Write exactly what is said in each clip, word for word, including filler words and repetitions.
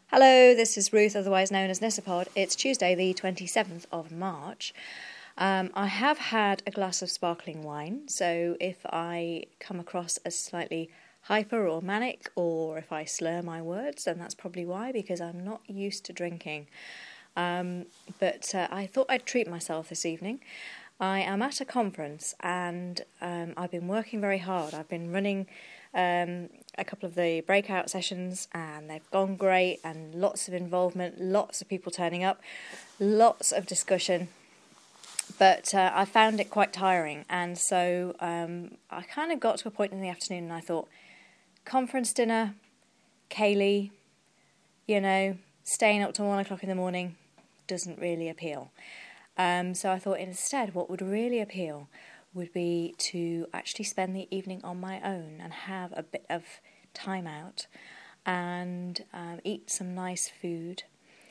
Hello, this is Ruth, otherwise known as Nissapod. It's Tuesday, the twenty-seventh of March. Um, I have had a glass of sparkling wine, so if I come across as slightly hyper or manic, or if I slur my words, then that's probably why, because I'm not used to drinking. Um, but uh, I thought I'd treat myself this evening. I am at a conference and um, I've been working very hard. I've been running um, a couple of the breakout sessions and they've gone great, and lots of involvement, lots of people turning up, lots of discussion. But uh, I found it quite tiring, and so um, I kind of got to a point in the afternoon and I thought, conference dinner, Kaylee, you know, staying up till one o'clock in the morning doesn't really appeal. Um, so I thought instead what would really appeal would be to actually spend the evening on my own and have a bit of time out and um, eat some nice food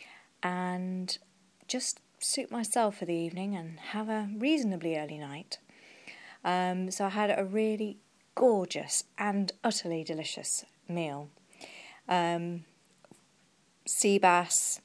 and just suit myself for the evening and have a reasonably early night. Um, so I had a really gorgeous and utterly delicious meal. Um, sea bass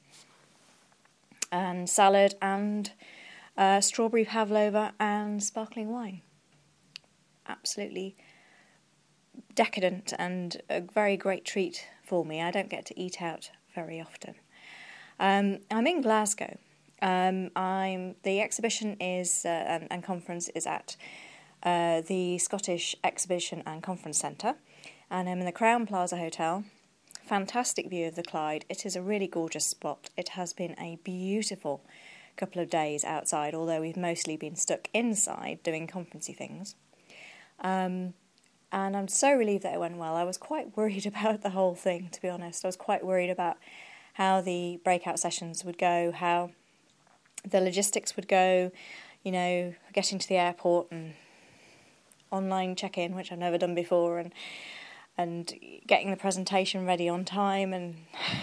and salad and uh, strawberry pavlova and sparkling wine. Absolutely decadent and a very great treat for me. I don't get to eat out very often. Um, I'm in Glasgow. Um, I'm the exhibition is uh, and, and conference is at uh, the Scottish Exhibition and Conference Centre, and I'm in the Crowne Plaza Hotel. Fantastic view of the Clyde. It is a really gorgeous spot. It has been a beautiful couple of days outside, although we've mostly been stuck inside doing conferencey things. Um, and I'm so relieved that it went well. I was quite worried about the whole thing, to be honest. I was quite worried about how the breakout sessions would go, how the logistics would go, you know, getting to the airport and online check-in, which I've never done before, and and getting the presentation ready on time, and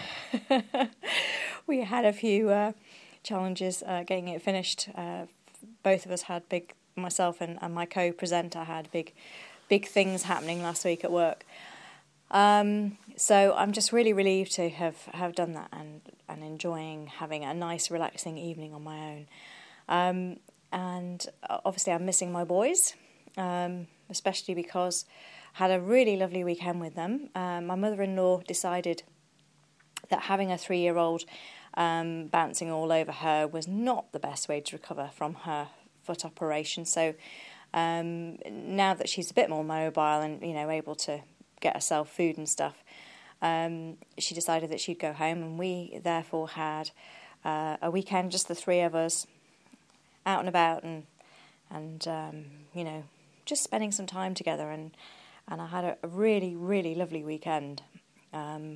we had a few uh, challenges uh, getting it finished. Uh, both of us had big, myself and, and my co-presenter had big, big things happening last week at work. Um, so I'm just really relieved to have, have done that and, and enjoying having a nice, relaxing evening on my own. Um, and obviously I'm missing my boys, um, especially because I had a really lovely weekend with them. Um, my mother-in-law decided that having a three-year-old um, bouncing all over her was not the best way to recover from her foot operation. So um, now that she's a bit more mobile and, you know, able to get herself food and stuff, um, she decided that she'd go home, and we therefore had uh, a weekend, just the three of us, out and about and, and um, you know, just spending some time together, and And I had a really, really lovely weekend, um,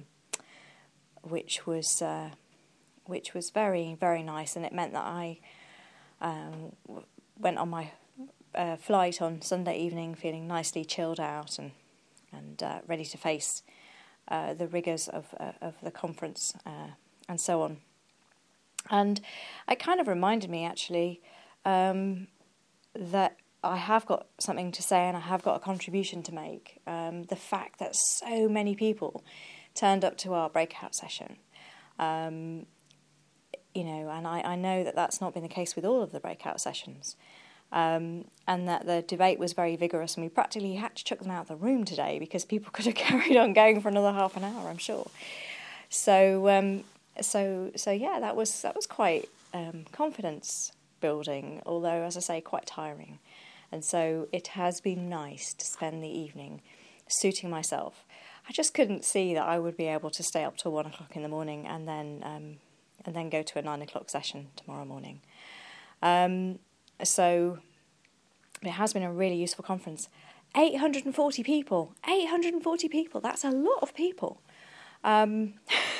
which was uh, which was very, very nice. And it meant that I um, went on my uh, flight on Sunday evening feeling nicely chilled out and and uh, ready to face uh, the rigours of uh, of the conference uh, and so on. And it kind of reminded me, actually, um, that I have got something to say and I have got a contribution to make. Um, the fact that so many people turned up to our breakout session, um, you know, and I, I know that that's not been the case with all of the breakout sessions, um, and that the debate was very vigorous, and we practically had to chuck them out of the room today because people could have carried on going for another half an hour, I'm sure. So, um, so, so yeah, that was that was quite um, confidence building, although, as I say, quite tiring. And so it has been nice to spend the evening suiting myself. I just couldn't see that I would be able to stay up till one o'clock in the morning and then um, and then go to a nine o'clock session tomorrow morning. Um, so it has been a really useful conference. eight hundred forty people. eight hundred forty people. That's a lot of people. Um,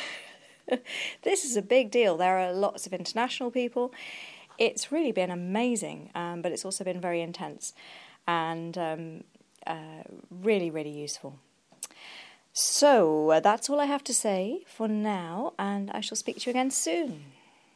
this is a big deal. There are lots of international people. It's really been amazing, um, but it's also been very intense and um, uh, really, really useful. So uh, that's all I have to say for now, and I shall speak to you again soon.